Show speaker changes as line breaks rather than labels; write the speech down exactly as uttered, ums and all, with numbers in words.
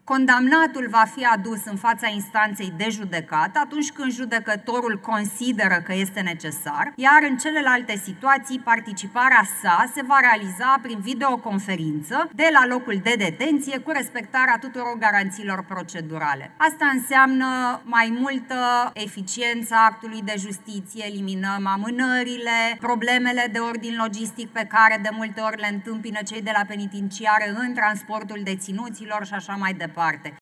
condamnatul va fi adus în fața instanței de judecată atunci când judecătorul consideră că este necesar, iar în celelalte situații participarea sa se va realiza prin videoconferință de la locul de detenție cu respectarea tuturor garanțiilor procedurale. Asta înseamnă mai multă eficiență a actului de justiție, eliminăm amânările, problemele de ordin logistic pe care de multe ori le întâmpină cei de la penitenciare în transportul deținuților și așa mai departe.